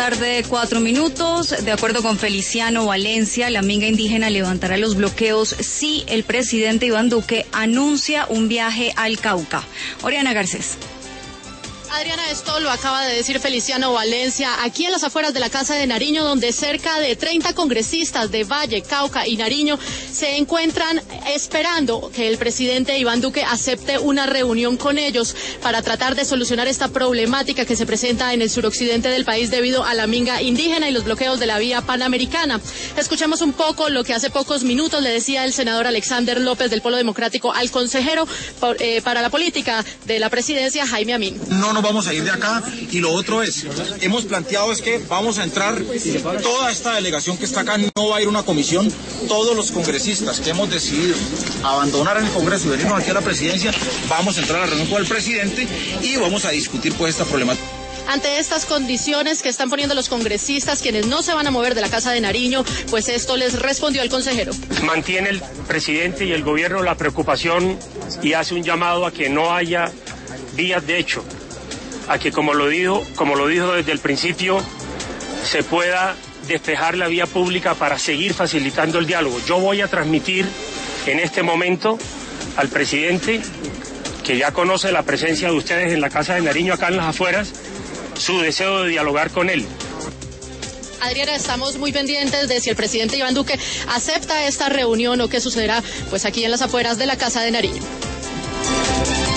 tarde, 4 minutos. De acuerdo con Feliciano Valencia, la minga indígena levantará los bloqueos si el presidente Iván Duque anuncia un viaje al Cauca. Oriana Garcés. Adriana, esto lo acaba de decir Feliciano Valencia aquí en las afueras de la Casa de Nariño, donde cerca de 30 congresistas de Valle, Cauca y Nariño se encuentran esperando que el presidente Iván Duque acepte una reunión con ellos para tratar de solucionar esta problemática que se presenta en el suroccidente del país debido a la minga indígena y los bloqueos de la vía panamericana. Escuchemos un poco lo que hace pocos minutos le decía el senador Alexander López del Polo Democrático al consejero para la política de la presidencia, Jaime Amin. No vamos a ir de acá, y lo otro es, hemos planteado es que vamos a entrar, toda esta delegación que está acá no va a ir a una comisión, todos los congresistas que hemos decidido abandonar el Congreso y venirnos aquí a la presidencia, vamos a entrar a la reunión con el presidente y vamos a discutir pues esta problemática. Ante estas condiciones que están poniendo los congresistas, quienes no se van a mover de la Casa de Nariño, pues esto les respondió el consejero. Mantiene el presidente y el gobierno la preocupación y hace un llamado a que no haya vías de hecho, a que como lo dijo desde el principio, se pueda despejar la vía pública para seguir facilitando el diálogo. Yo voy a transmitir en este momento al presidente, que ya conoce la presencia de ustedes en la Casa de Nariño, acá en las afueras, su deseo de dialogar con él. Adriana, estamos muy pendientes de si el presidente Iván Duque acepta esta reunión o qué sucederá pues aquí en las afueras de la Casa de Nariño.